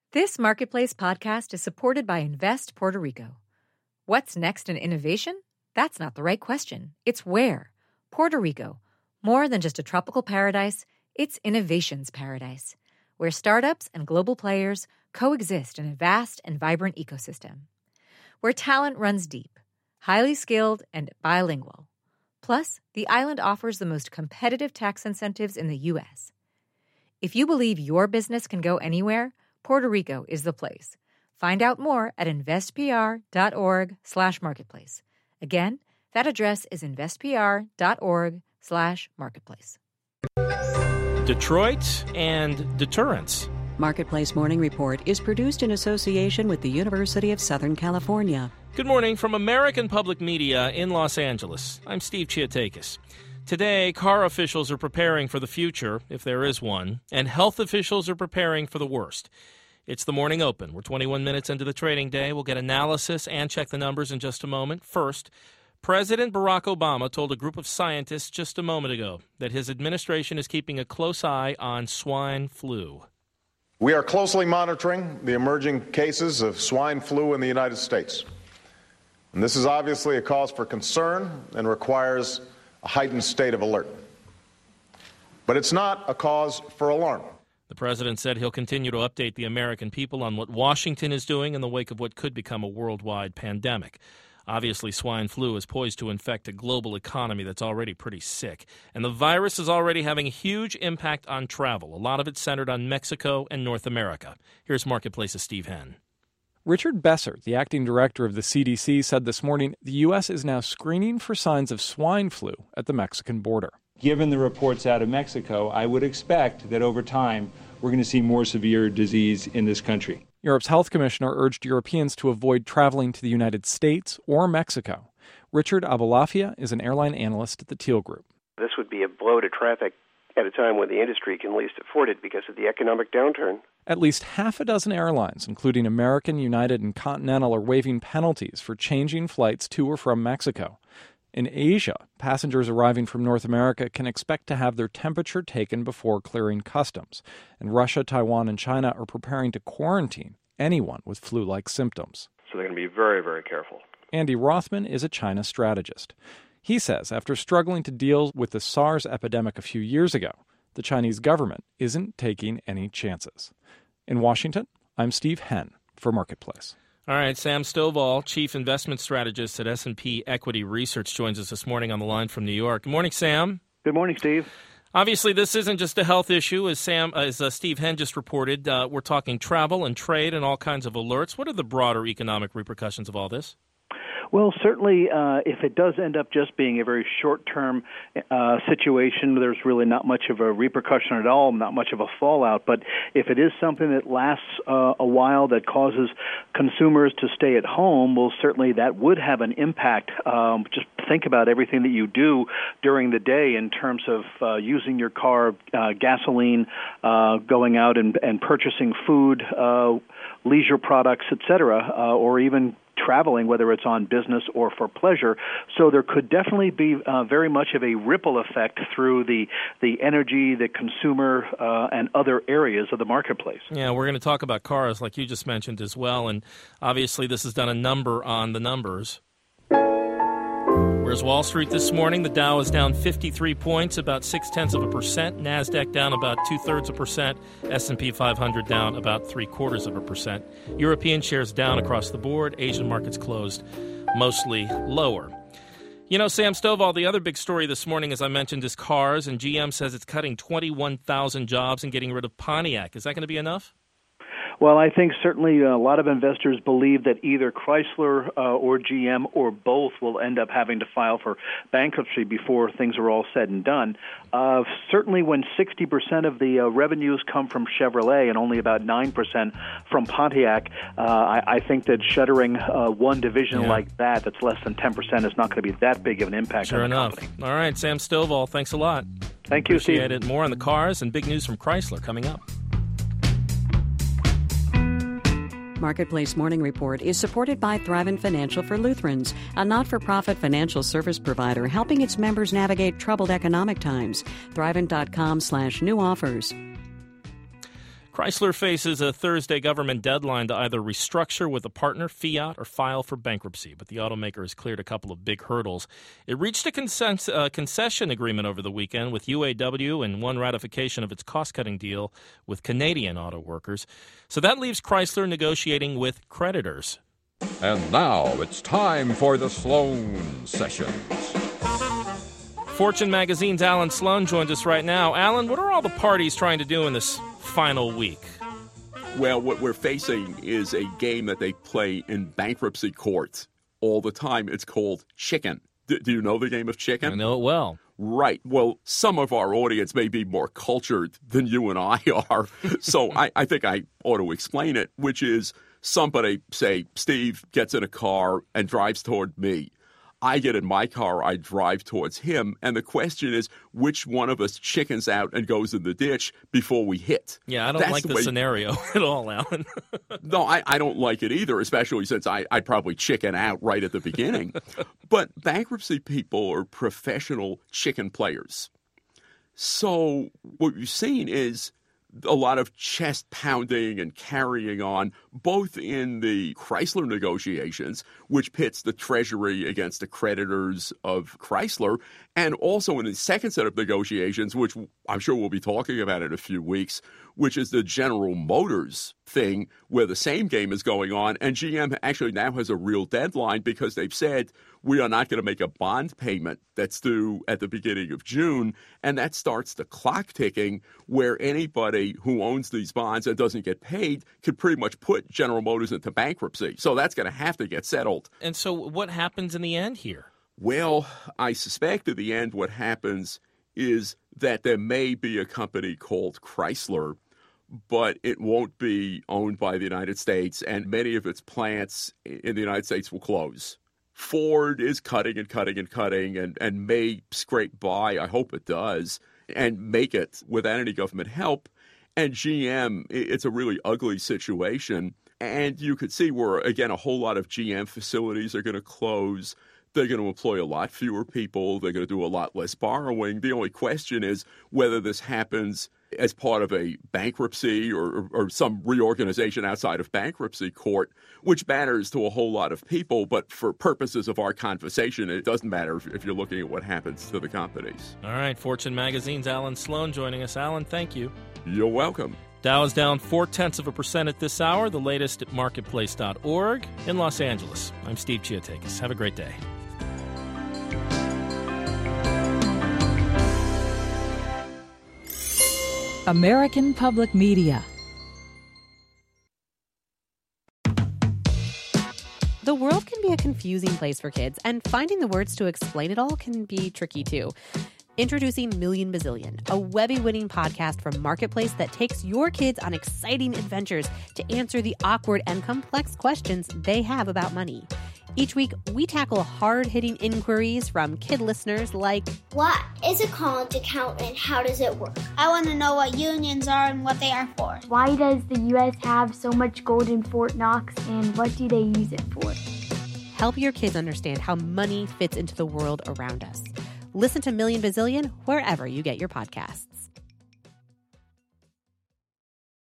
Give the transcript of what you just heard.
This Marketplace podcast is supported by Invest Puerto Rico. What's next in innovation? That's not the right question. It's where. Puerto Rico. More than just a tropical paradise, it's innovation's paradise, where startups and global players coexist in a vast and vibrant ecosystem. Where talent runs deep, highly skilled, and bilingual. Plus, the island offers the most competitive tax incentives in the U.S. If you believe your business can go anywhere, Puerto Rico is the place. Find out more at investpr.org/marketplace. Again, that address is investpr.org/marketplace. Detroit and deterrence. Marketplace Morning Report is produced in association with the University of Southern California. Good morning from American Public Media in Los Angeles. I'm Steve Chiatakis. Today, car officials are preparing for the future, if there is one, and health officials are preparing for the worst. It's the Morning Open. We're 21 minutes into the trading day. We'll get analysis and check the numbers in just a moment. First, President Barack Obama told a group of scientists just a moment ago that his administration is keeping a close eye on swine flu. We are closely monitoring the emerging cases of swine flu in the United States. And this is obviously a cause for concern and requires a heightened state of alert. But it's not a cause for alarm. The president said he'll continue to update the American people on what Washington is doing in the wake of what could become a worldwide pandemic. Obviously, swine flu is poised to infect a global economy that's already pretty sick. And the virus is already having a huge impact on travel, a lot of it centered on Mexico and North America. Here's Marketplace's Steve Henn. Richard Besser, the acting director of the CDC, said this morning the U.S. is now screening for signs of swine flu at the Mexican border. Given the reports out of Mexico, I would expect that over time we're going to see more severe disease in this country. Europe's health commissioner urged Europeans to avoid traveling to the United States or Mexico. Richard Abolafia is an airline analyst at the Teal Group. This would be a blow to traffic at a time when the industry can least afford it because of the economic downturn. At least half a dozen airlines, including American, United, and Continental, are waiving penalties for changing flights to or from Mexico. In Asia, passengers arriving from North America can expect to have their temperature taken before clearing customs. And Russia, Taiwan, and China are preparing to quarantine anyone with flu-like symptoms. So they're going to be very, very careful. Andy Rothman is a China strategist. He says after struggling to deal with the SARS epidemic a few years ago, the Chinese government isn't taking any chances. In Washington, I'm Steve Henn for Marketplace. All right, Sam Stovall, Chief Investment Strategist at S&P Equity Research, joins us this morning on the line from New York. Good morning, Sam. Good morning, Steve. Obviously, this isn't just a health issue. As Steve Henn just reported, we're talking travel and trade and all kinds of alerts. What are the broader economic repercussions of all this? Well, certainly, if it does end up just being a very short-term situation, there's really not much of a repercussion at all, not much of a fallout. But if it is something that lasts a while, that causes consumers to stay at home, well, certainly that would have an impact. Just think about everything that you do during the day in terms of using your car, gasoline, going out and purchasing food, leisure products, etc., or even traveling, whether it's on business or for pleasure. So there could definitely be very much of a ripple effect through the energy, the consumer, and other areas of the marketplace. Yeah, we're going to talk about cars like you just mentioned as well, and obviously this has done a number on the numbers. Whereas Wall Street this morning, the Dow is down 53 points, about 0.6%. NASDAQ down about 0.2%. S&P 500 down about 0.75%. European shares down across the board. Asian markets closed mostly lower. You know, Sam Stovall, the other big story this morning, as I mentioned, is cars, and GM says it's cutting 21,000 jobs and getting rid of Pontiac. Is that going to be enough? Well, I think certainly a lot of investors believe that either Chrysler or GM or both will end up having to file for bankruptcy before things are all said and done. Certainly when 60% of the revenues come from Chevrolet and only about 9% from Pontiac, I think that shuttering one division like that's less than 10% is not going to be that big of an impact on the company. All right, Sam Stovall, thanks a lot. Thank you, Steve. Appreciate it. More on the cars and big news from Chrysler coming up. Marketplace Morning Report is supported by Thrivent Financial for Lutherans, a not-for-profit financial service provider helping its members navigate troubled economic times. Thrivent.com/new offers. Chrysler faces a Thursday government deadline to either restructure with a partner, Fiat, or file for bankruptcy. But the automaker has cleared a couple of big hurdles. It reached a concession agreement over the weekend with UAW and won ratification of its cost-cutting deal with Canadian auto workers. So that leaves Chrysler negotiating with creditors. And now it's time for the Sloan Sessions. Fortune Magazine's Alan Sloan joins us right now. Alan, what are all the parties trying to do in this final week? Well, what we're facing is a game that they play in bankruptcy court all the time. It's called Chicken. Do you know the game of Chicken? I know it well. Right. Well, some of our audience may be more cultured than you and I are, so I think I ought to explain it, which is somebody, say, Steve, gets in a car and drives toward me. I get in my car, I drive towards him, and the question is which one of us chickens out and goes in the ditch before we hit. Yeah, I don't like the scenario at all, Alan. No, I don't like it either, especially since I'd probably chicken out right at the beginning. But bankruptcy people are professional chicken players. So what we've seen is a lot of chest pounding and carrying on, both in the Chrysler negotiations, which pits the Treasury against the creditors of Chrysler, and also in the second set of negotiations, which I'm sure we'll be talking about in a few weeks, which is the General Motors thing, where the same game is going on. And GM actually now has a real deadline because they've said, we are not going to make a bond payment that's due at the beginning of June. And that starts the clock ticking, where anybody who owns these bonds and doesn't get paid could pretty much put General Motors into bankruptcy. So that's going to have to get settled. And so what happens in the end here? Well, I suspect at the end what happens is that there may be a company called Chrysler, but it won't be owned by the United States, and many of its plants in the United States will close. Ford is cutting and may scrape by, I hope it does, and make it without any government help. And GM, it's a really ugly situation. And you could see where, again, a whole lot of GM facilities are going to close. They're going to employ a lot fewer people. They're going to do a lot less borrowing. The only question is whether this happens as part of a bankruptcy or some reorganization outside of bankruptcy court, which matters to a whole lot of people. But for purposes of our conversation, it doesn't matter if you're looking at what happens to the companies. All right. Fortune Magazine's Alan Sloan joining us. Alan, thank you. You're welcome. Dow is down 0.4% at this hour. The latest at marketplace.org in Los Angeles. I'm Steve Chiotakis. Have a great day. American Public Media. The world can be a confusing place for kids, and finding the words to explain it all can be tricky too. Introducing Million Bazillion, a Webby-winning podcast from Marketplace that takes your kids on exciting adventures to answer the awkward and complex questions they have about money. Each week, we tackle hard-hitting inquiries from kid listeners like, what is a college account and how does it work? I want to know what unions are and what they are for. Why does the U.S. have so much gold in Fort Knox and what do they use it for? Help your kids understand how money fits into the world around us. Listen to Million Bazillion wherever you get your podcasts.